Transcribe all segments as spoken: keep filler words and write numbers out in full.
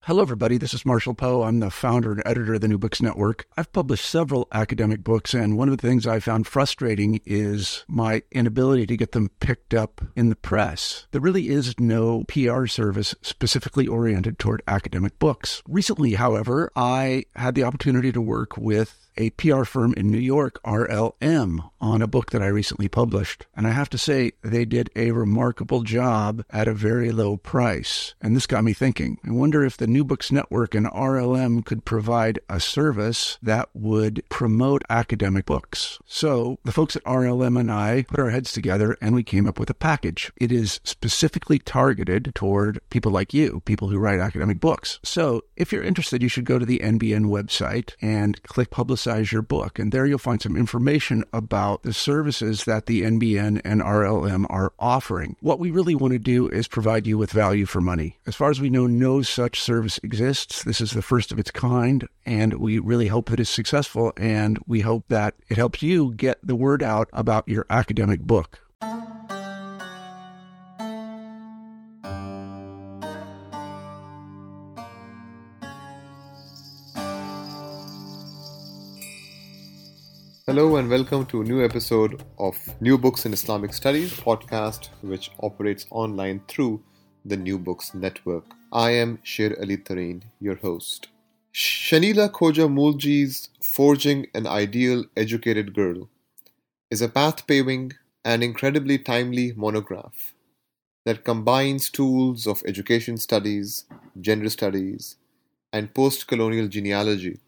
Hello, everybody. This is Marshall Poe. I'm the founder and editor of the New Books Network. I've published several academic books, and one of the things I found frustrating is my inability to get them picked up in the press. There really is no P R service specifically oriented toward academic books. Recently, however, I had the opportunity to work with a P R firm in New York, R L M, on a book that I recently published. And I have to say, they did a remarkable job at a very low price. And this got me thinking. I wonder if the New Books Network and R L M could provide a service that would promote academic books. So the folks at R L M and I put our heads together and we came up with a package. It is specifically targeted toward people like you, people who write academic books. So if you're interested, you should go to the N B N website and click Publicize your book. And there you'll find some information about the services that the N B N and R L M are offering. What we really want to do is provide you with value for money. As far as we know, no such service exists. This is the first of its kind, and we really hope that it's successful, and we hope that it helps you get the word out about your academic book. Hello and welcome to a new episode of New Books in Islamic Studies podcast, which operates online through the New Books Network. I am Sher Ali Tareen, your host. Shanila Khoja Moolji's Forging an Ideal Educated Girl is a path-paving and incredibly timely monograph that combines tools of education studies, gender studies, and post-colonial genealogy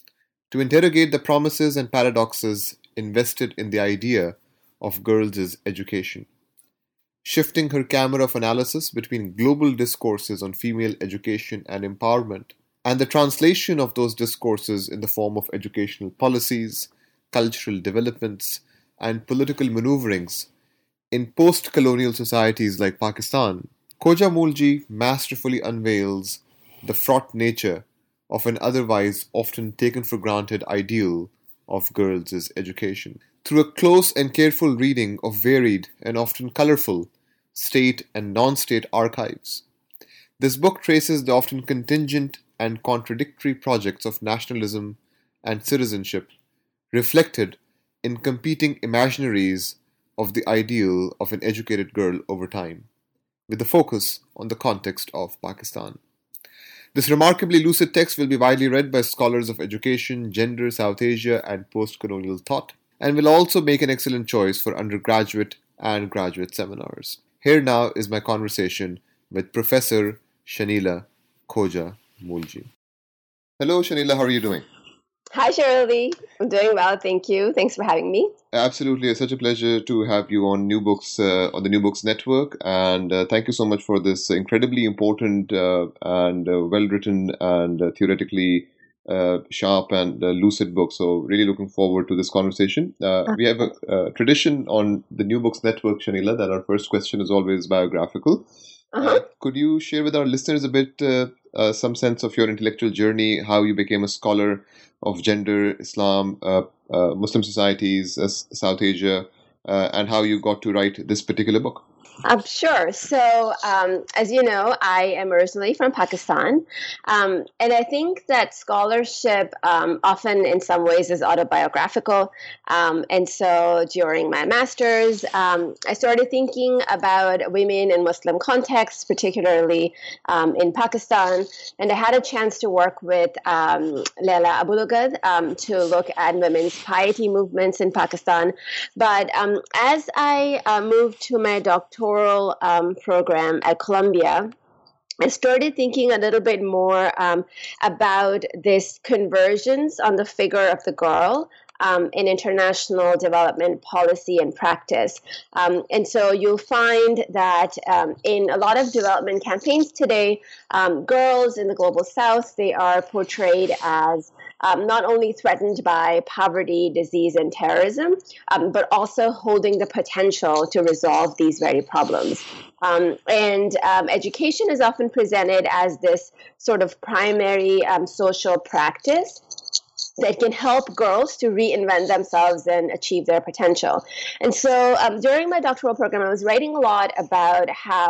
to interrogate the promises and paradoxes invested in the idea of girls' education, shifting her camera of analysis between global discourses on female education and empowerment, and the translation of those discourses in the form of educational policies, cultural developments, and political maneuverings in post-colonial societies like Pakistan. Khoja Moolji masterfully unveils the fraught nature of an otherwise often taken for granted ideal of girls' education. Through a close and careful reading of varied and often colorful state and non-state archives, this book traces the often contingent and contradictory projects of nationalism and citizenship reflected in competing imaginaries of the ideal of an educated girl over time, with a focus on the context of Pakistan. This remarkably lucid text will be widely read by scholars of education, gender, South Asia, and post-colonial thought, and will also make an excellent choice for undergraduate and graduate seminars. Here now is my conversation with Professor Shanila Khoja Moolji. Hello, Shanila. How are you doing? Hi, Shirley. I'm doing well, thank you. Thanks for having me. Absolutely. It's such a pleasure to have you on New Books, uh, on the New Books Network. And uh, thank you so much for this incredibly important uh, and uh, well-written and uh, theoretically uh, sharp and uh, lucid book. So really looking forward to this conversation. Uh, uh-huh. We have a, a tradition on the New Books Network, Shanila, that our first question is always biographical. Uh-huh. Uh, could you share with our listeners a bit, uh, uh, some sense of your intellectual journey, how you became a scholar of gender, Islam, uh, uh, Muslim societies, uh, South Asia, uh, and how you got to write this particular book? Um, sure. So, um, as you know, I am originally from Pakistan. Um, and I think that scholarship um, often in some ways is autobiographical. Um, and so during my master's, um, I started thinking about women in Muslim contexts, particularly um, in Pakistan. And I had a chance to work with um, Leila Abulugad um, to look at women's piety movements in Pakistan. But um, as I uh, moved to my doctoral Um, program at Columbia, I started thinking a little bit more um, about this convergence on the figure of the girl um, in international development policy and practice. Um, and so you'll find that um, in a lot of development campaigns today, um, girls in the global south, they are portrayed as Um, not only threatened by poverty, disease, and terrorism, um, but also holding the potential to resolve these very problems. Um, and um, education is often presented as this sort of primary um, social practice that can help girls to reinvent themselves and achieve their potential. And so um, during my doctoral program, I was writing a lot about how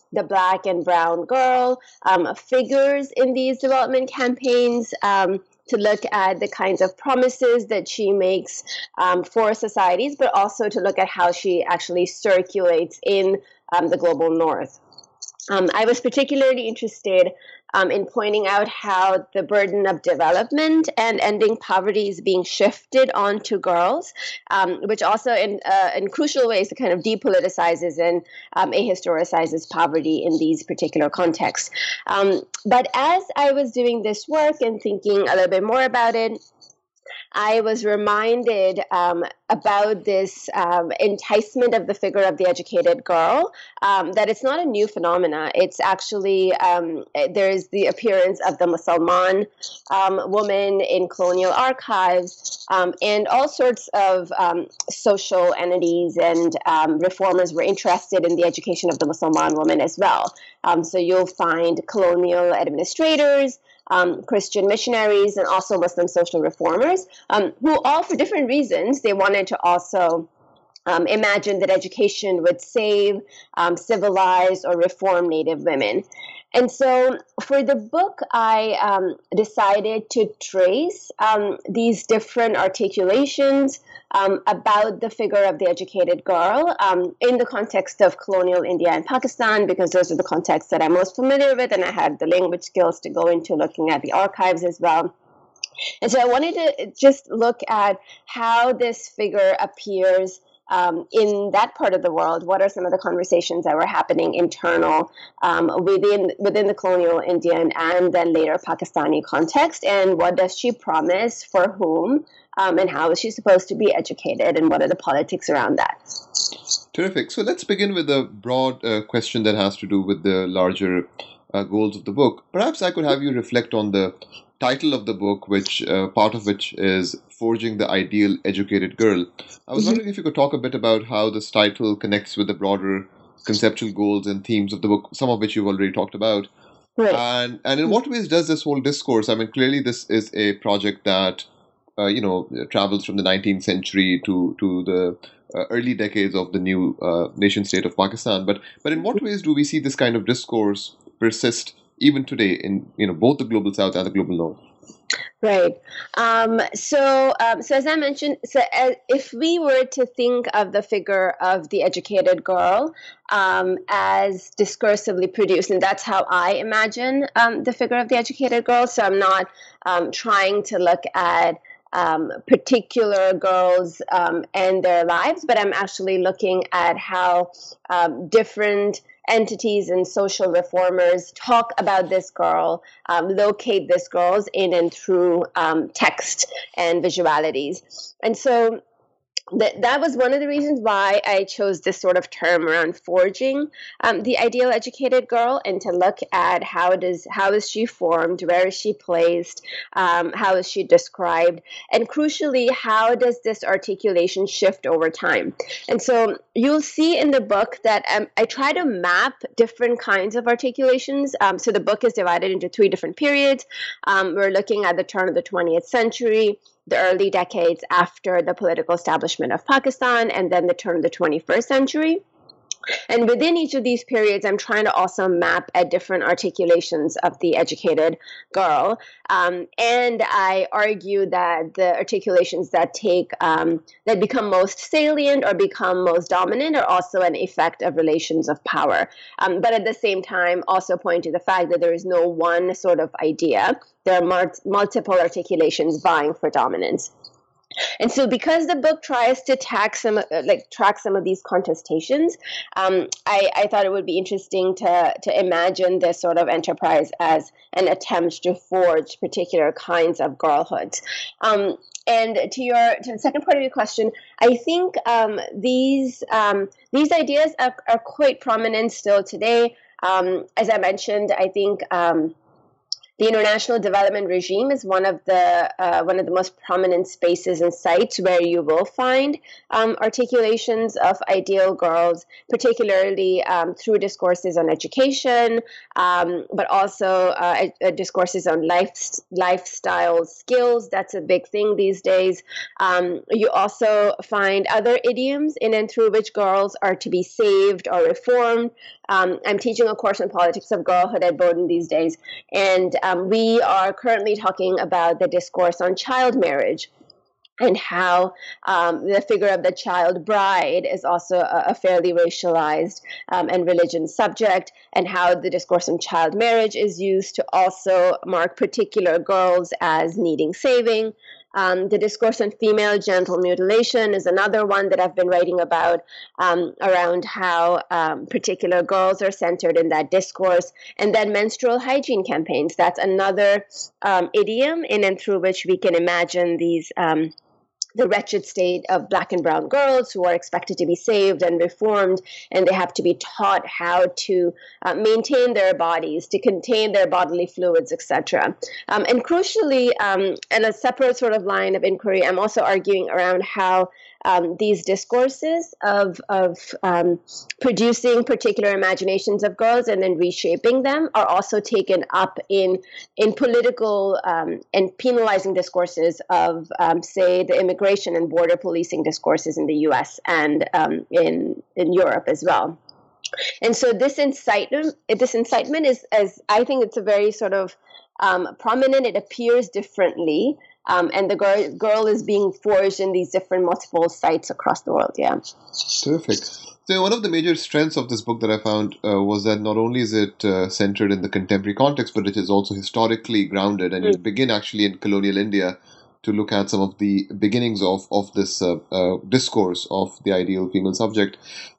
the black and brown girl um, figures in these development campaigns, um, to look at the kinds of promises that she makes um, for societies, but also to look at how she actually circulates in um, the global north. Um, I was particularly interested um, in pointing out how the burden of development and ending poverty is being shifted onto girls, um, which also in, uh, in crucial ways kind of depoliticizes and um, ahistoricizes poverty in these particular contexts. Um, but as I was doing this work and thinking a little bit more about it, I was reminded um, about this um, enticement of the figure of the educated girl, um, that it's not a new phenomena. It's actually, um, there's the appearance of the Musalman um, woman in colonial archives, um, and all sorts of um, social entities and um, reformers were interested in the education of the Musalman woman as well. Um, so you'll find colonial administrators, Um, Christian missionaries, and also Muslim social reformers, um, who all for different reasons, they wanted to also um, imagine that education would save, um, civilize, or reform Native women. And so for the book, I um, decided to trace um, these different articulations um, about the figure of the educated girl um, in the context of colonial India and Pakistan, because those are the contexts that I'm most familiar with, and I had the language skills to go into looking at the archives as well. And so I wanted to just look at how this figure appears Um, in that part of the world. What are some of the conversations that were happening internal um, within within the colonial Indian and then later Pakistani context, and what does she promise for whom, um, and how is she supposed to be educated, and what are the politics around that? Terrific. So let's begin with a broad uh, question that has to do with the larger uh, goals of the book. Perhaps I could have you reflect on the title of the book, which uh, part of which is Forging the Ideal Educated Girl. I was wondering if you could talk a bit about how this title connects with the broader conceptual goals and themes of the book, some of which you've already talked about. Right. And and in what ways does this whole discourse, I mean, clearly this is a project that, uh, you know, travels from the nineteenth century to, to the uh, early decades of the new uh, nation state of Pakistan. But but in what ways do we see this kind of discourse persist even today in, you know, both the global south and the global north? Right. Um, so, um, so as I mentioned, so as, if we were to think of the figure of the educated girl um, as discursively produced, and that's how I imagine um, the figure of the educated girl. So I'm not um, trying to look at um, particular girls um, and their lives, but I'm actually looking at how um, different entities and social reformers talk about this girl, um, locate this girls in and through um, text and visualities. And so that that was one of the reasons why I chose this sort of term around forging um, the ideal educated girl, and to look at how does how is she formed, where is she placed, um, how is she described, and crucially, how does this articulation shift over time? And so you'll see in the book that um, I try to map different kinds of articulations. Um, so the book is divided into three different periods. Um, we're looking at the turn of the twentieth century, the early decades after the political establishment of Pakistan, and then the turn of the twenty-first century. And within each of these periods, I'm trying to also map at different articulations of the educated girl. Um, and I argue that the articulations that take, um, that become most salient or become most dominant are also an effect of relations of power. Um, but at the same time, also point to the fact that there is no one sort of idea. There are mar- multiple articulations vying for dominance. And so, because the book tries to track some, like track some of these contestations, um, I, I thought it would be interesting to to imagine this sort of enterprise as an attempt to forge particular kinds of girlhoods. Um, and to your to the second part of your question, I think um, these um, these ideas are, are quite prominent still today. Um, as I mentioned, I think. Um, The international development regime is one of the uh, one of the most prominent spaces and sites where you will find um, articulations of ideal girls, particularly um, through discourses on education, um, but also uh, uh, discourses on life, lifestyle skills. That's a big thing these days. Um, you also find other idioms in and through which girls are to be saved or reformed. Um, I'm teaching a course on politics of girlhood at Bowdoin these days, and um, we are currently talking about the discourse on child marriage, and how um, the figure of the child bride is also a, a fairly racialized um, and religion subject, and how the discourse on child marriage is used to also mark particular girls as needing saving. Um, the discourse on female genital mutilation is another one that I've been writing about, um, around how um, particular girls are centered in that discourse. And then menstrual hygiene campaigns, that's another um, idiom in and through which we can imagine these um, the wretched state of Black and brown girls who are expected to be saved and reformed, and they have to be taught how to uh, maintain their bodies, to contain their bodily fluids, et cetera. Um, and crucially, um, in a separate sort of line of inquiry, I'm also arguing around how um, these discourses of, of um, producing particular imaginations of girls and then reshaping them are also taken up in, in political um, and penalizing discourses of, um, say, the immigration and border policing discourses in the U S and um, in, in Europe as well. And so this incitement, this incitement is, as I think it's a very sort of um, prominent, it appears differently. Um, and the girl, girl is being forged in these different multiple sites across the world. Yeah. Terrific. So one of the major strengths of this book that I found uh, was that not only is it uh, centered in the contemporary context, but it is also historically grounded. And mm. you begin actually in colonial India to look at some of the beginnings of, of this uh, uh, discourse of the ideal female subject.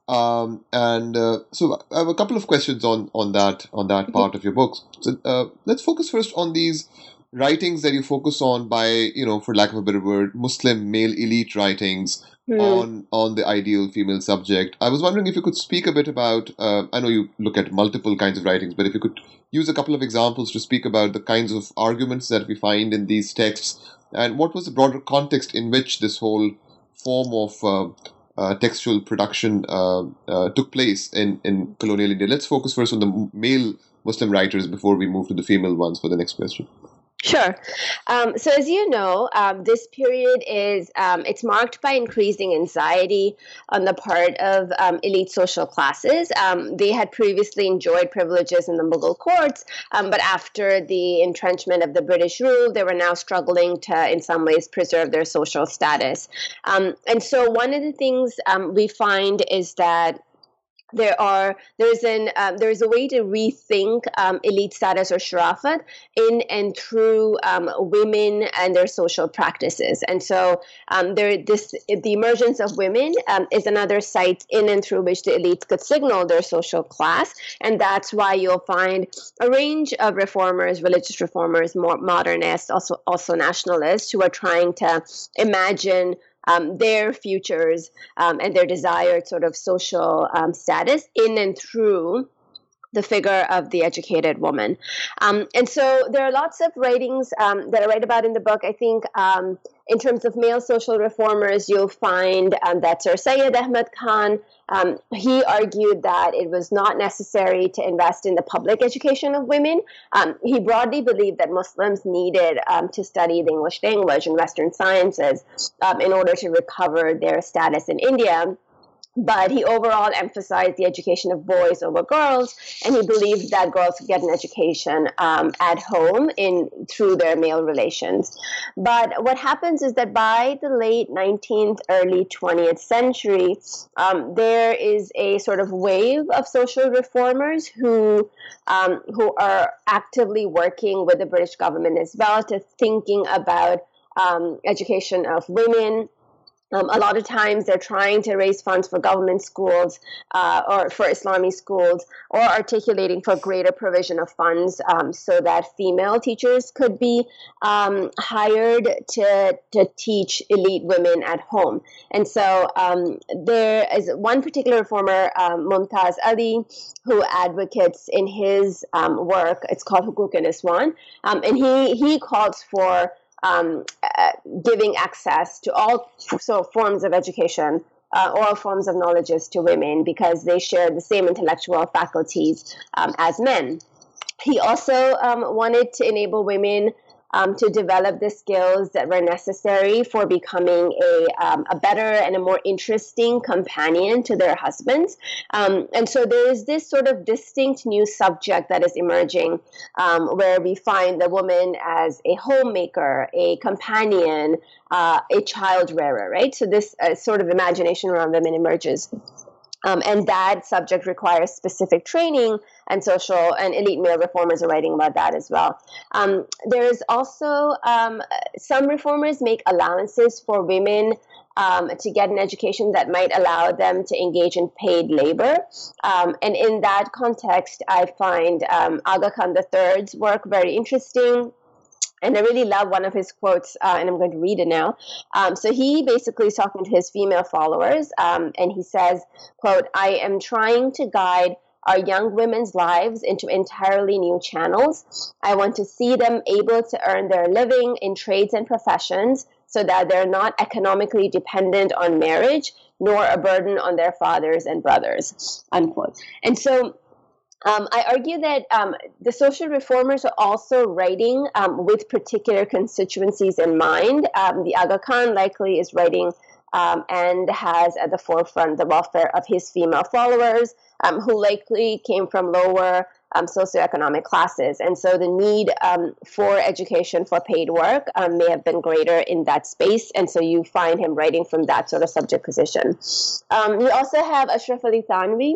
Um, and uh, so I have a couple of questions on, on that on that part of your books. So uh, let's focus first on these writings that you focus on by, you know, for lack of a better word, Muslim male elite writings mm. on on the ideal female subject. I was wondering if you could speak a bit about, uh, I know you look at multiple kinds of writings, but if you could use a couple of examples to speak about the kinds of arguments that we find in these texts, and what was the broader context in which this whole form of uh, uh, textual production uh, uh, took place in, in colonial India. Let's focus first on the male Muslim writers before we move to the female ones for the next question. Sure. Um, so as you know, um, this period is, um, it's marked by increasing anxiety on the part of um, elite social classes. Um, they had previously enjoyed privileges in the Mughal courts, um, but after the entrenchment of the British rule, they were now struggling to, in some ways, preserve their social status. Um, and so one of the things um, we find is that There are there's an um, there's a way to rethink um, elite status or sharafat in and through um, women and their social practices, and so um, there this the emergence of women um, is another site in and through which the elites could signal their social class, and that's why you'll find a range of reformers, religious reformers, more modernists, also also nationalists, who are trying to imagine Um, their futures um, and their desired sort of social um, status in and through the figure of the educated woman. Um, and so there are lots of writings um, that I write about in the book. I think um, in terms of male social reformers, you'll find um, that Sir Syed Ahmad Khan, um, he argued that it was not necessary to invest in the public education of women. Um, he broadly believed that Muslims needed um, to study the English language and Western sciences um, in order to recover their status in India. But he overall emphasized the education of boys over girls, and he believed that girls could get an education um, at home in through their male relations. But what happens is that by the late nineteenth, early twentieth century, um, there is a sort of wave of social reformers who um, who are actively working with the British government as well to thinking about um, education of women. Um, a lot of times they're trying to raise funds for government schools uh, or for Islamic schools, or articulating for greater provision of funds um, so that female teachers could be um, hired to to teach elite women at home. And so um, there is one particular reformer, um, Mumtaz Ali, who advocates in his um, work, it's called Hukuk-e-Niswan, um, and he, he calls for Um, uh, giving access to all so forms of education, uh, all forms of knowledges to women, because they share the same intellectual faculties um, as men. He also um, wanted to enable women um, to develop the skills that were necessary for becoming a, um, a better and a more interesting companion to their husbands. Um, and so there is this sort of distinct new subject that is emerging, um, where we find the woman as a homemaker, a companion, uh, a child rearer, right? So this uh, sort of imagination around women emerges. Um, and that subject requires specific training, and social and elite male reformers are writing about that as well. Um, there is also um, some reformers make allowances for women um, to get an education that might allow them to engage in paid labor. Um, and in that context, I find um, Aga Khan the third's work very interesting. And I really love one of his quotes, uh, and I'm going to read it now. Um, so he basically is talking to his female followers, um, and he says, quote, "I am trying to guide our young women's lives into entirely new channels. I want to see them able to earn their living in trades and professions so that they're not economically dependent on marriage, nor a burden on their fathers and brothers," unquote. And so Um, I argue that um, the social reformers are also writing um, with particular constituencies in mind. Um, the Aga Khan likely is writing um, and has at the forefront the welfare of his female followers, um, who likely came from lower um, socioeconomic classes. And so the need um, for education for paid work um, may have been greater in that space. And so you find him writing from that sort of subject position. Um, you also have Ashraf Ali Thanvi,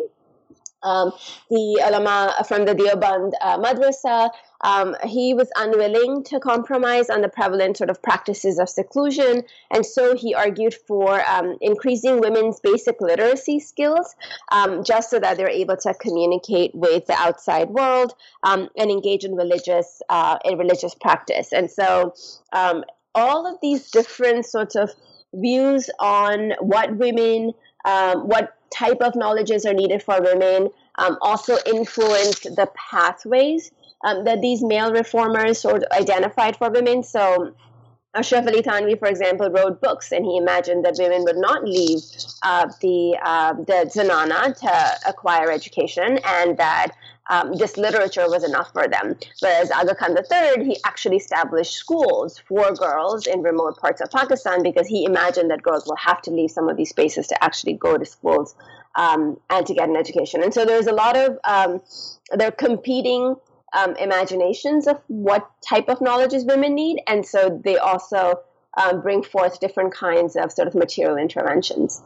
Um, the ulama from the Deoband uh, madrasa. Um, he was unwilling to compromise on the prevalent sort of practices of seclusion, and so he argued for um, increasing women's basic literacy skills, um, just so that they're able to communicate with the outside world um, and engage in religious uh, in religious practice. And so um, all of these different sorts of views on what women, um, what type of knowledges are needed for women, um, also influenced the pathways um, that these male reformers sort of identified for women. So Ashraf Ali Thanvi, for example, wrote books, and he imagined that women would not leave uh, the uh, the zanana to acquire education, and that um, this literature was enough for them. Whereas Aga Khan the third, he actually established schools for girls in remote parts of Pakistan because he imagined that girls will have to leave some of these spaces to actually go to schools um, and to get an education. And so there's a lot of um, they're competing Um, imaginations of what type of knowledges women need, and so they also um, bring forth different kinds of sort of material interventions.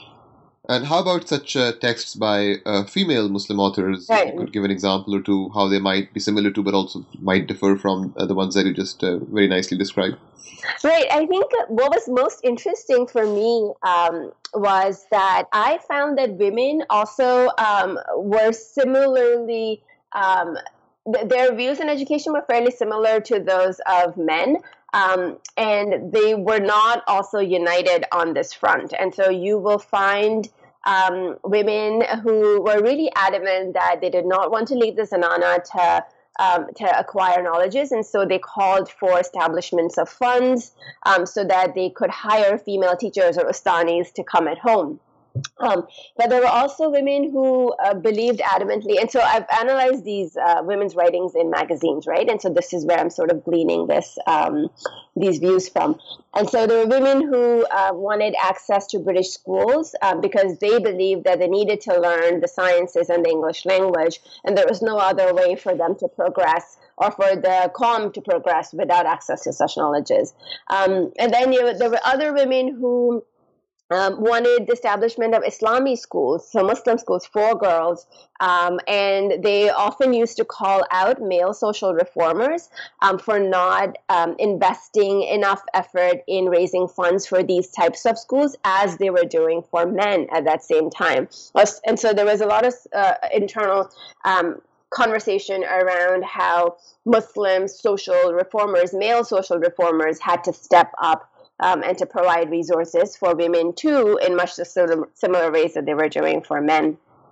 And how about such uh, texts by uh, female Muslim authors? Right. You could give an example or two how they might be similar to, but also might differ from uh, the ones that you just uh, very nicely described. Right. I think what was most interesting for me um, was that I found that women also um, were similarly um, their views on education were fairly similar to those of men, um, and they were not also united on this front. And so you will find um, women who were really adamant that they did not want to leave the zanana to um, to acquire knowledges, and so they called for establishments of funds um, so that they could hire female teachers or ustanis to come at home. Um, but there were also women who uh, believed adamantly, and so I've analyzed these uh, women's writings in magazines, right? And so this is where I'm sort of gleaning this um, these views from. And so there were women who uh, wanted access to British schools um, because they believed that they needed to learn the sciences and the English language, and there was no other way for them to progress or for the Qawm to progress without access to such knowledges. Um, and then you know, there were other women who Um, wanted the establishment of Islami schools, so Muslim schools for girls, um, and they often used to call out male social reformers um, for not um, investing enough effort in raising funds for these types of schools as they were doing for men at that same time. And so there was a lot of uh, internal um, conversation around how Muslim social reformers, male social reformers, had to step up Um, and to provide resources for women too, in much the sort of similar ways that they were doing for men.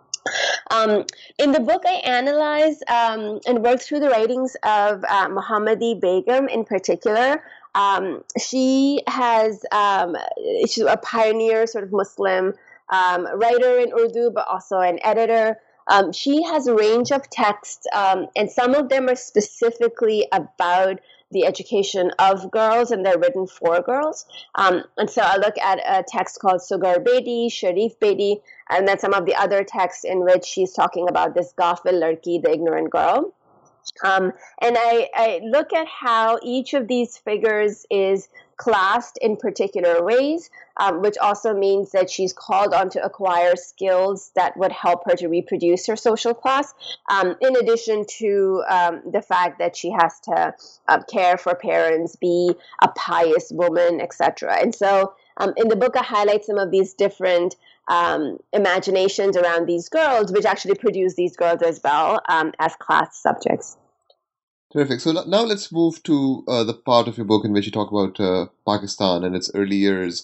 Um, in the book, I analyze um, and work through the writings of uh, Muhammadi Begum in particular. Um, she has um, she's a pioneer sort of Muslim um, writer in Urdu, but also an editor. Um, she has a range of texts, um, and some of them are specifically about the education of girls, and they're written for girls. Um, and so I look at a text called Sugar Beti, Sharif Beti, and then some of the other texts in which she's talking about this Ghafil Larki, the ignorant girl. Um, and I, I look at how each of these figures is classed in particular ways, um, which also means that she's called on to acquire skills that would help her to reproduce her social class, um, in addition to um, the fact that she has to uh, care for parents, be a pious woman, et cetera. And so um, in the book, I highlight some of these different um, imaginations around these girls, which actually produce these girls as well um, as class subjects. Terrific. So now let's move to uh, the part of your book in which you talk about uh, Pakistan and its early years.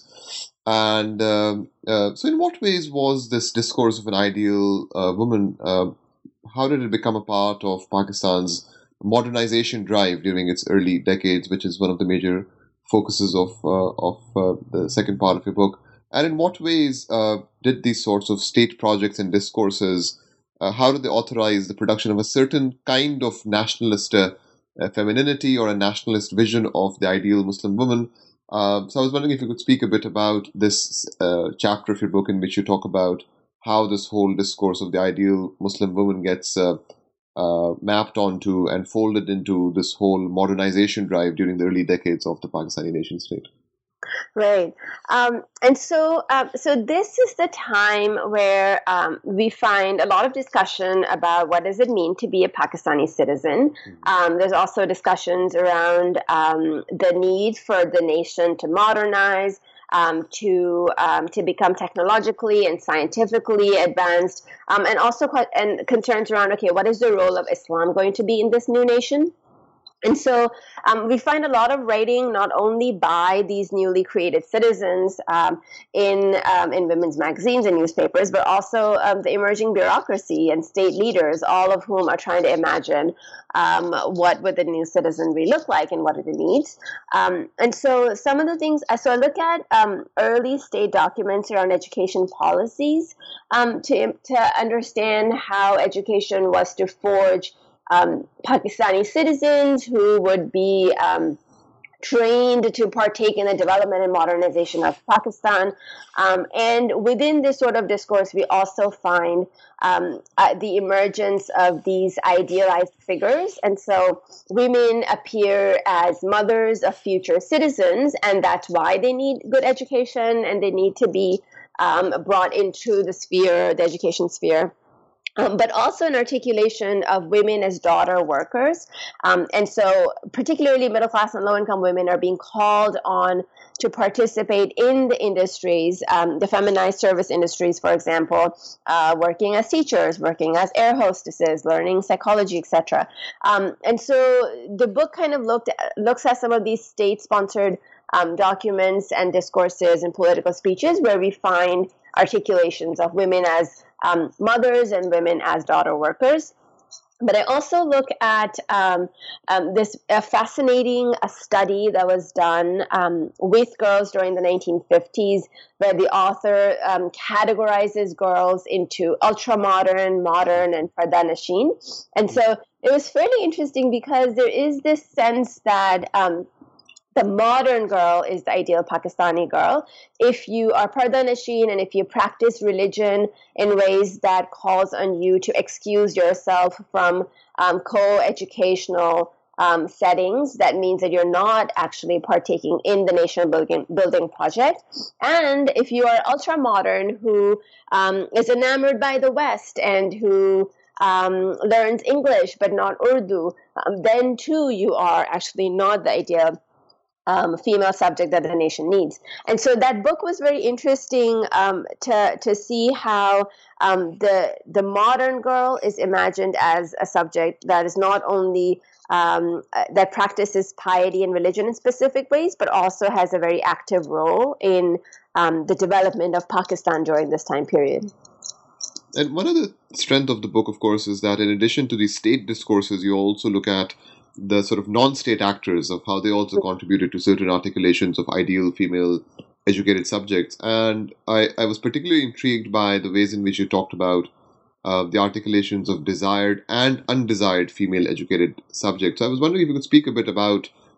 And um, uh, so in what ways was this discourse of an ideal uh, woman, uh, how did it become a part of Pakistan's modernization drive during its early decades, which is one of the major focuses of, uh, of uh, the second part of your book? And in what ways uh, did these sorts of state projects and discourses Uh, how do they authorize the production of a certain kind of nationalist uh, uh, femininity or a nationalist vision of the ideal Muslim woman? Uh, so I was wondering if you could speak a bit about this uh, chapter of your book in which you talk about how this whole discourse of the ideal Muslim woman gets uh, uh, mapped onto and folded into this whole modernization drive during the early decades of the Pakistani nation state. Right. Um, and so um, so this is the time where um, we find a lot of discussion about what does it mean to be a Pakistani citizen. Um, there's also discussions around um, the need for the nation to modernize, um, to um, to become technologically and scientifically advanced, um, and also quite, and concerns around, okay, what is the role of Islam going to be in this new nation? And so um, we find a lot of writing not only by these newly created citizens um, in um, in women's magazines and newspapers, but also um, the emerging bureaucracy and state leaders, all of whom are trying to imagine um, what would the new citizenry look like and what are the needs. Um, and so some of the things, so I look at um, early state documents around education policies um, to to understand how education was to forge Um, Pakistani citizens who would be um, trained to partake in the development and modernization of Pakistan. Um, and within this sort of discourse, we also find um, uh, the emergence of these idealized figures. And so women appear as mothers of future citizens, and that's why they need good education and they need to be um, brought into the sphere, the education sphere. Um, but also an articulation of women as daughter workers. Um, and so particularly middle-class and low-income women are being called on to participate in the industries, um, the feminized service industries, for example, uh, working as teachers, working as air hostesses, learning psychology, et cetera. Um, and so the book kind of looked at, looks at some of these state-sponsored um, documents and discourses and political speeches where we find articulations of women as Um, mothers and women as daughter workers. But I also look at um, um, this uh, fascinating uh, study that was done um, with girls during the nineteen fifties, where the author um, categorizes girls into ultra-modern, modern, and Parda Nashin. And so it was fairly interesting because there is this sense that um, the modern girl is the ideal Pakistani girl. If you are Parda Nashin and if you practice religion in ways that calls on you to excuse yourself from um, co-educational um, settings, that means that you're not actually partaking in the nation building, building project. And if you are ultra-modern who um, is enamored by the West and who um, learns English but not Urdu, um, then too you are actually not the ideal Um, female subject that the nation needs. And so that book was very interesting um, to to see how um, the the modern girl is imagined as a subject that is not only um, that practices piety and religion in specific ways, but also has a very active role in um, the development of Pakistan during this time period. And one of the strength of the book, of course, is that in addition to these state discourses, you also look at the sort of non-state actors of how they also contributed to certain articulations of ideal female educated subjects. And I, I was particularly intrigued by the ways in which you talked about uh, the articulations of desired and undesired female educated subjects. I was wondering if you could speak a bit about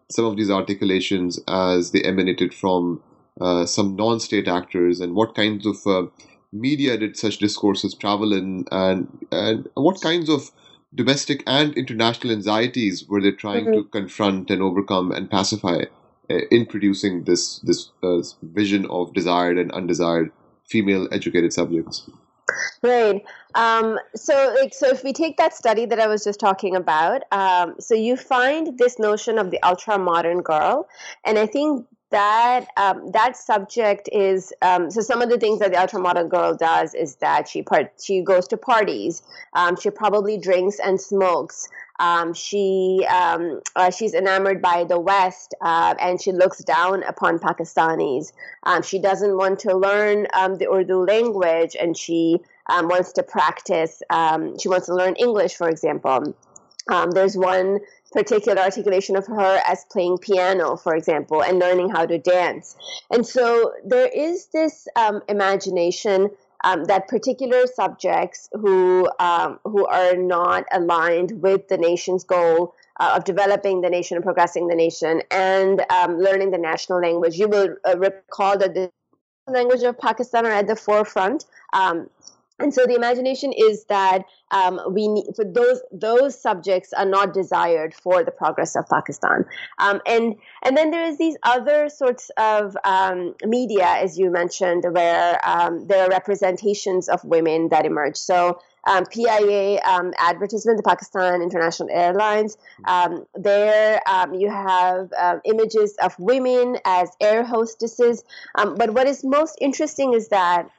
some of these articulations as they emanated from uh, some non-state actors, and what kinds of uh, media did such discourses travel in, and and what kinds of domestic and international anxieties were they trying mm-hmm. to confront and overcome and pacify uh, in producing this this uh, vision of desired and undesired female educated subjects? Right. Um, so, like, so if we take that study that I was just talking about, um, so you find this notion of the ultra modern girl, and I think that um, that subject is um, so some of the things that the ultra modern girl does is that she part she goes to parties, um, she probably drinks and smokes. Um, she um, uh, she's enamored by the West, uh, and she looks down upon Pakistanis. Um, she doesn't want to learn um, the Urdu language, and she um, wants to practice. Um, she wants to learn English, for example. Um, there's one particular articulation of her as playing piano, for example, and learning how to dance. And so there is this um, imagination Um, that particular subjects who um, who are not aligned with the nation's goal uh, of developing the nation and progressing the nation and um, learning the national language. You will uh, recall that the language of Pakistan are at the forefront. Um, And so the imagination is that um, we need, for those those subjects are not desired for the progress of Pakistan, um, and and then there is these other sorts of um, media, as you mentioned, where um, there are representations of women that emerge. So um, P I A um, advertisement, the Pakistan International Airlines, um, there um, you have um, images of women as air hostesses. Um, but what is most interesting is that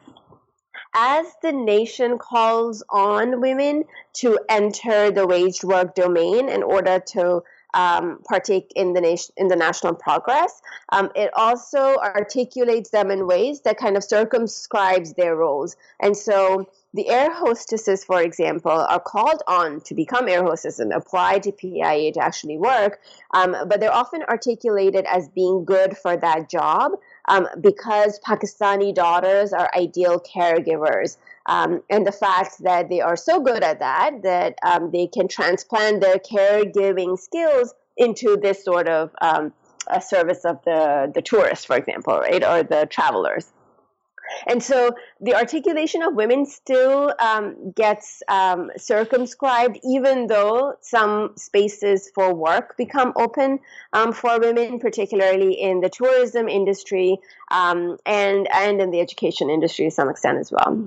as the nation calls on women to enter the waged work domain in order to um, partake in the nation in the national progress, um, it also articulates them in ways that kind of circumscribes their roles. And so the air hostesses, for example, are called on to become air hostesses and apply to P I A to actually work, um, but they're often articulated as being good for that job. Um, because Pakistani daughters are ideal caregivers, um, and the fact that they are so good at that, that um, they can transplant their caregiving skills into this sort of um, a service of the, the tourists, for example, right, or the travelers. And so the articulation of women still um, gets um, circumscribed, even though some spaces for work become open um, for women, particularly in the tourism industry um, and and in the education industry to some extent as well.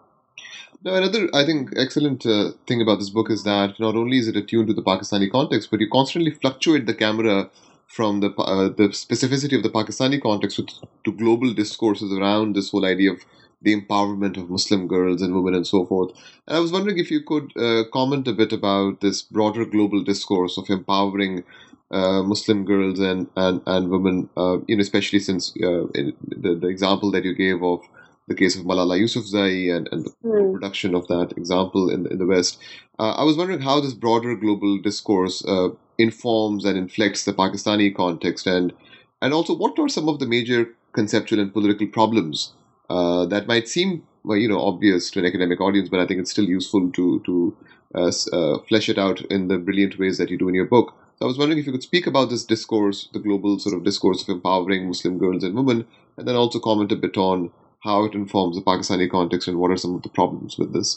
Now, another, I think, excellent uh, thing about this book is that not only is it attuned to the Pakistani context, but you constantly fluctuate the camera from the uh, the specificity of the Pakistani context to, to global discourses around this whole idea of the empowerment of Muslim girls and women and so forth. And I was wondering if you could uh, comment a bit about this broader global discourse of empowering uh, Muslim girls and, and, and women, uh, you know, especially since uh, the, the example that you gave of the case of Malala Yousafzai and, and the mm. production of that example in the, in the West. Uh, I was wondering how this broader global discourse uh, informs and inflects the Pakistani context, and and also what are some of the major conceptual and political problems uh, that might seem, well, you know, obvious to an academic audience, but I think it's still useful to to uh, uh, flesh it out in the brilliant ways that you do in your book. So I was wondering if you could speak about this discourse, the global sort of discourse of empowering Muslim girls and women, and then also comment a bit on how it informs the Pakistani context and what are some of the problems with this.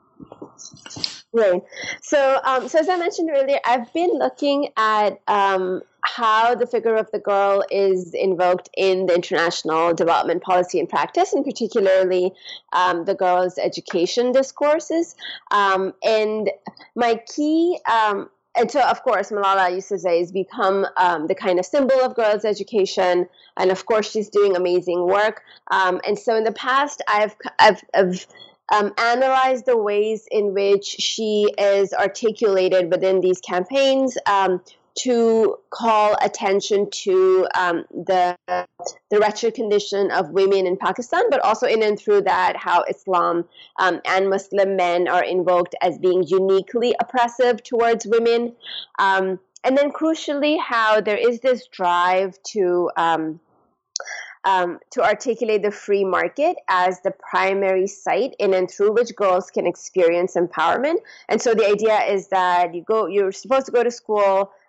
Right. So, um, so as I mentioned earlier, I've been looking at um, how the figure of the girl is invoked in the international development policy and practice, and particularly um, the girls' education discourses. Um, and my key, um, and so of course, Malala Yousafzai has become um, the kind of symbol of girls' education, and of course, she's doing amazing work. Um, and so, in the past, I've, I've, I've Um, analyze the ways in which she is articulated within these campaigns um, to call attention to um, the the wretched condition of women in Pakistan, but also in and through that how Islam um, and Muslim men are invoked as being uniquely oppressive towards women, um, and then crucially how there is this drive to um, Um, to articulate the free market as the primary site in and through which girls can experience empowerment. And so the idea is that you go, you're supposed to go to school,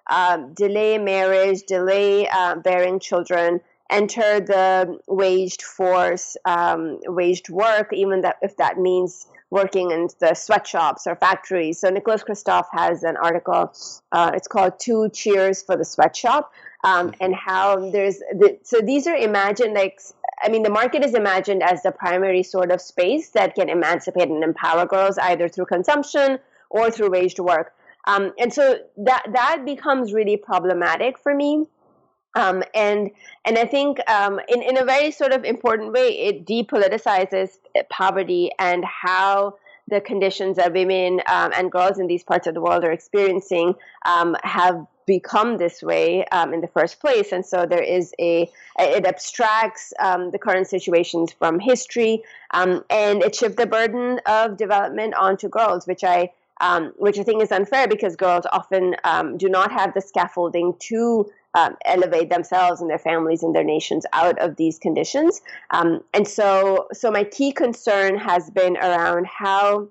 um, delay marriage, delay uh, bearing children, enter the waged force, um, waged work, even that if that means working in the sweatshops or factories. So Nicholas Kristof has an article, uh, it's called Two Cheers for the Sweatshop, um, and how there's, the, so these are imagined like, I mean, the market is imagined as the primary sort of space that can emancipate and empower girls either through consumption or through waged work. Um, and so that that becomes really problematic for me. Um, and and I think um, in, in a very sort of important way, it depoliticizes poverty and how the conditions that women um, and girls in these parts of the world are experiencing um, have become this way um, in the first place. And so there is a, it abstracts um, the current situations from history, um, and it shifts the burden of development onto girls, which I um, which I think is unfair because girls often um, do not have the scaffolding to Um, elevate themselves and their families and their nations out of these conditions. Um, and so, so my key concern has been around how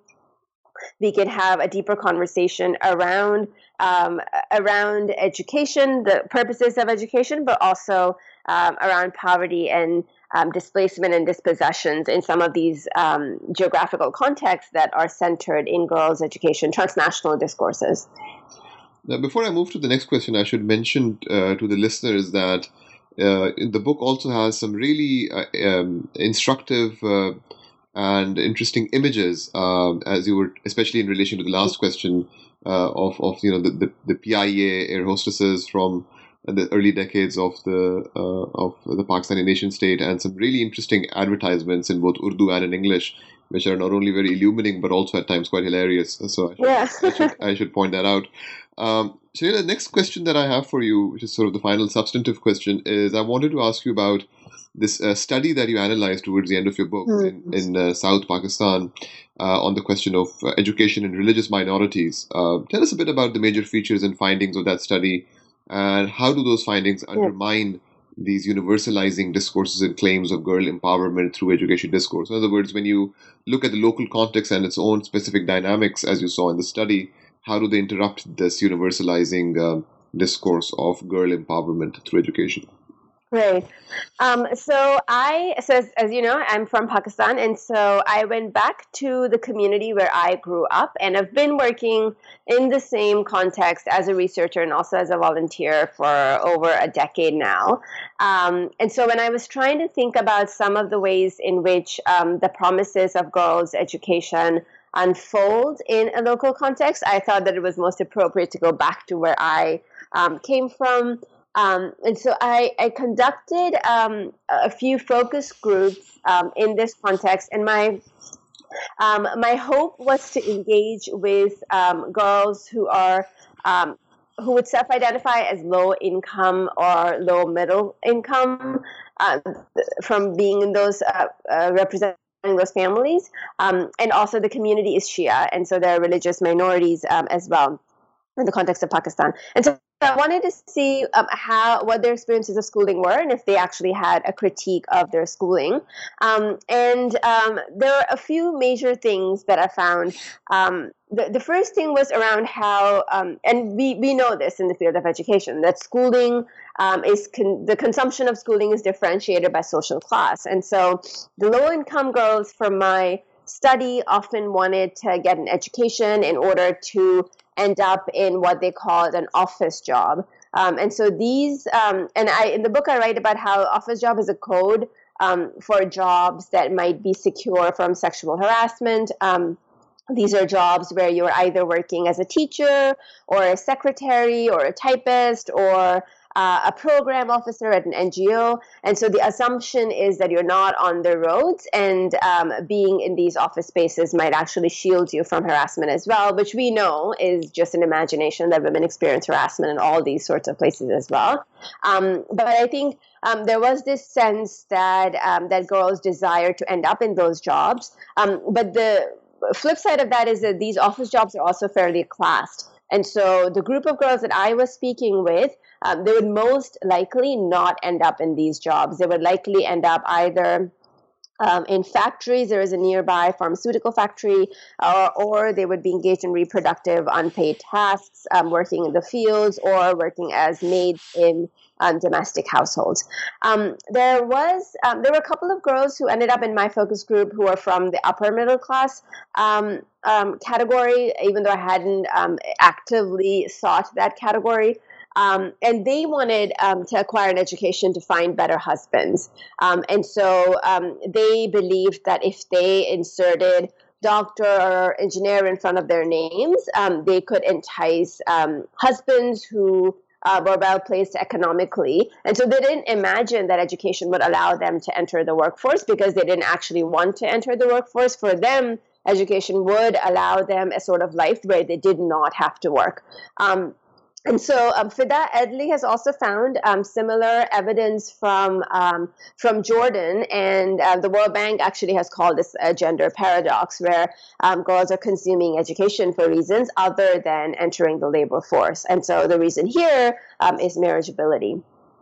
we can have a deeper conversation around um, around education, the purposes of education, but also um, around poverty and um, displacement and dispossessions in some of these um, geographical contexts that are centered in girls' education, transnational discourses. Now, before I move to the next question, I should mention uh, to the listeners that uh, the book also has some really uh, um, instructive uh, and interesting images, uh, as you were, especially in relation to the last question uh, of, of you know the, the, the P I A air hostesses from the early decades of the uh, of the Pakistani nation state, and some really interesting advertisements in both Urdu and in English, which are not only very illuminating but also at times quite hilarious. So I should, yeah. I should, I should point that out. Um, Shreya, the next question that I have for you, which is sort of the final substantive question, is I wanted to ask you about this uh, study that you analyzed towards the end of your book mm. in, in uh, South Pakistan uh, on the question of uh, education in religious minorities. Uh, tell us a bit about the major features and findings of that study, and how do those findings undermine yeah. these universalizing discourses and claims of girl empowerment through education discourse. In other words, when you look at the local context and its own specific dynamics, as you saw in the study, how do they interrupt this universalizing uh, discourse of girl empowerment through education? Right. Um, so I, so as, as you know, I'm from Pakistan, and so I went back to the community where I grew up, and I've been working in the same context as a researcher and also as a volunteer for over a decade now. Um, and so when I was trying to think about some of the ways in which um, the promises of girls' education unfold in a local context, I thought that it was most appropriate to go back to where I um, came from. Um, and so I, I conducted um, a few focus groups um, in this context, and my um, my hope was to engage with um, girls who are um, who would self-identify as low income or low middle income uh, from being in those uh, uh, representing those families, um, and also the community is Shia, and so there are religious minorities um, as well in the context of Pakistan. And so I wanted to see um, how what their experiences of schooling were, and if they actually had a critique of their schooling. Um, and um, there are a few major things that I found. Um, the, the first thing was around how, um, and we, we know this in the field of education, that schooling um, is con- the consumption of schooling is differentiated by social class. And so the low-income girls from my study often wanted to get an education in order to end up in what they called an office job. Um, and so these, um, and I in the book I write about how office job is a code um, for jobs that might be secure from sexual harassment. Um, these are jobs where you're either working as a teacher or a secretary or a typist or Uh, a program officer at an N G O. And so the assumption is that you're not on the roads, and um, being in these office spaces might actually shield you from harassment as well, which we know is just an imagination, that women experience harassment in all these sorts of places as well. Um, but I think um, there was this sense that um, that girls desire to end up in those jobs. Um, but the flip side of that is that these office jobs are also fairly classed. And so the group of girls that I was speaking with, um, they would most likely not end up in these jobs. They would likely end up either Um, in factories, there is a nearby pharmaceutical factory, uh, or they would be engaged in reproductive unpaid tasks, um, working in the fields or working as maids in um, domestic households. Um, there was um, there were a couple of girls who ended up in my focus group who were from the upper middle class um, um, category, even though I hadn't um, actively sought that category. Um, and they wanted um, to acquire an education to find better husbands. Um, and so um, they believed that if they inserted doctor or engineer in front of their names, um, they could entice um, husbands who uh, were well placed economically. And so they didn't imagine that education would allow them to enter the workforce because they didn't actually want to enter the workforce. For them, education would allow them a sort of life where they did not have to work. Um, And so um, Fida Edley has also found um, similar evidence from um, from Jordan, and uh, the World Bank actually has called this a gender paradox, where um, girls are consuming education for reasons other than entering the labor force. And so the reason here um, is marriageability.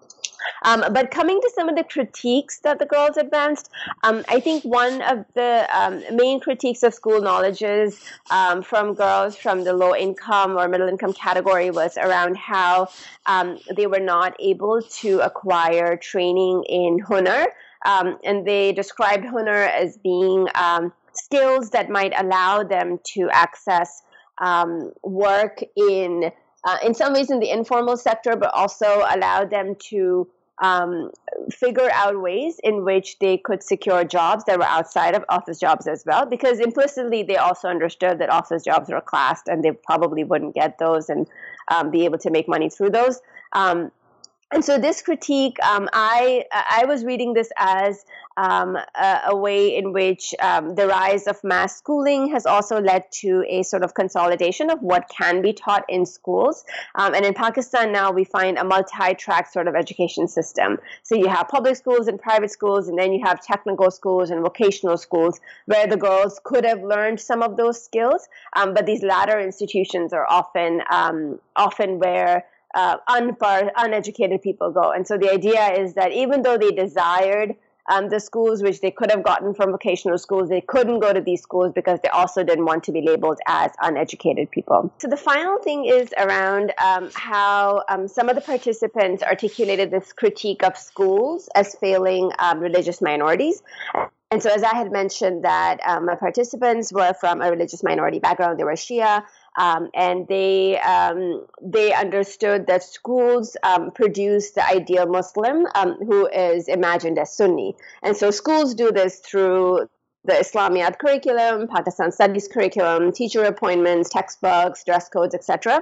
Um, but coming to some of the critiques that the girls advanced, um, I think one of the um, main critiques of school knowledges um, from girls from the low income or middle income category was around how um, they were not able to acquire training in hunar. Um, and they described hunar as being um, skills that might allow them to access um, work in Uh, in some ways in the informal sector, but also allow them to um, figure out ways in which they could secure jobs that were outside of office jobs as well, because implicitly they also understood that office jobs were classed and they probably wouldn't get those and um, be able to make money through those. Um, And so this critique, um, I I was reading this as um, a, a way in which um, the rise of mass schooling has also led to a sort of consolidation of what can be taught in schools. Um, and in Pakistan now we find a multi-track sort of education system. So you have public schools and private schools, and then you have technical schools and vocational schools where the girls could have learned some of those skills. Um, but these latter institutions are often um, often where Uh, unpar- uneducated people go. And so the idea is that even though they desired um, the schools which they could have gotten from vocational schools, they couldn't go to these schools because they also didn't want to be labeled as uneducated people. So the final thing is around um, how um, some of the participants articulated this critique of schools as failing um, religious minorities. And so as I had mentioned that um, my participants were from a religious minority background, they were Shia, Um, and they um, they understood that schools um, produce the ideal Muslim um, who is imagined as Sunni. And so schools do this through the Islamiyat curriculum, Pakistan studies curriculum, teacher appointments, textbooks, dress codes, et cetera.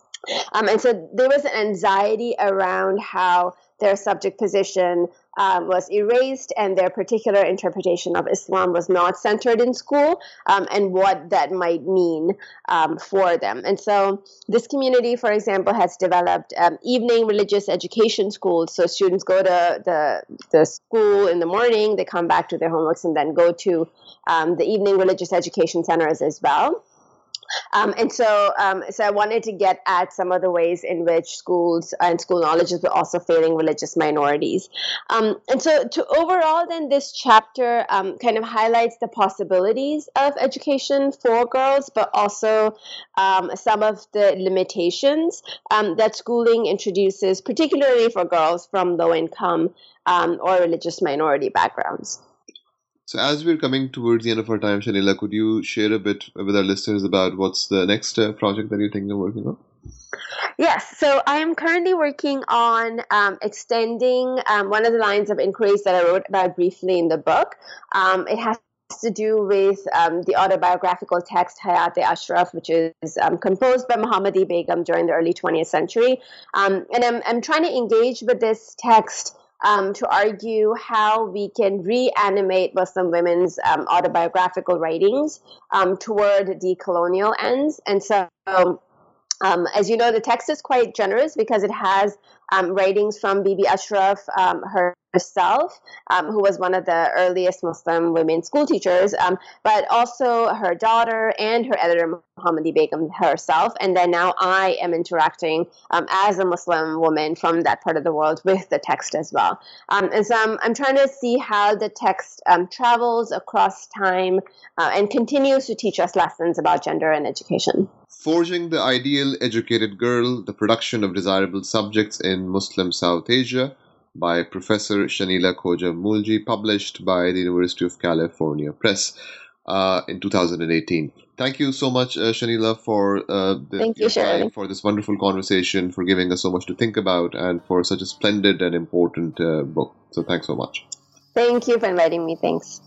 Um, and so there was an anxiety around how their subject position um, was erased and their particular interpretation of Islam was not centered in school, um, and what that might mean um, for them. And so this community, for example, has developed um, evening religious education schools. So students go to the, the school in the morning, they come back to their homeworks, and then go to um, the evening religious education centers as well. Um, and so, um, so I wanted to get at some of the ways in which schools and school knowledges were also failing religious minorities. Um, and so, to overall, then this chapter um, kind of highlights the possibilities of education for girls, but also um, some of the limitations um, that schooling introduces, particularly for girls from low-income um, or religious minority backgrounds. So as we're coming towards the end of our time, Shanila, could you share a bit with our listeners about what's the next uh, project that you think you're working on? Yes, so I am currently working on um, extending um, one of the lines of inquiries that I wrote about briefly in the book. Um, it has to do with um, the autobiographical text Hayat-e-Ashraf, which is um, composed by Muhammadi Begum during the early twentieth century. Um, and I'm, I'm trying to engage with this text Um, to argue how we can reanimate Muslim women's um, autobiographical writings um, toward decolonial ends. And so, um, as you know, the text is quite generous because it has um, writings from Bibi Ashraf, um, her herself, um, who was one of the earliest Muslim women school teachers, um, but also her daughter and her editor, Muhammadi Begum herself. And then now I am interacting um, as a Muslim woman from that part of the world with the text as well. Um, and so I'm, I'm trying to see how the text um, travels across time uh, and continues to teach us lessons about gender and education. Forging the Ideal Educated Girl, the Production of Desirable Subjects in Muslim South Asia, by Professor Shanila Khoja Moolji, published by the University of California Press uh, in two thousand eighteen. Thank you so much, uh, Shanila, for uh, the, Thank you, your Shirley. time, for this wonderful conversation, for giving us so much to think about, and for such a splendid and important uh, book. So thanks so much. Thank you for inviting me. Thanks.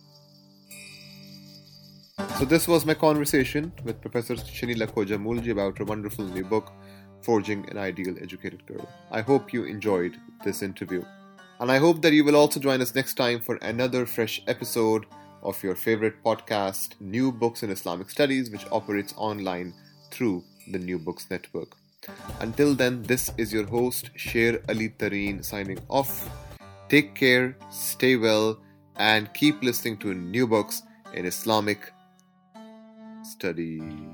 So this was my conversation with Professor Shanila Khoja Moolji about her wonderful new book, Forging an Ideal Educated Girl. I hope you enjoyed this interview. And I hope that you will also join us next time for another fresh episode of your favorite podcast, New Books in Islamic Studies, which operates online through the New Books Network. Until then, this is your host, Sher Ali Tareen, signing off. Take care, stay well, and keep listening to New Books in Islamic Studies.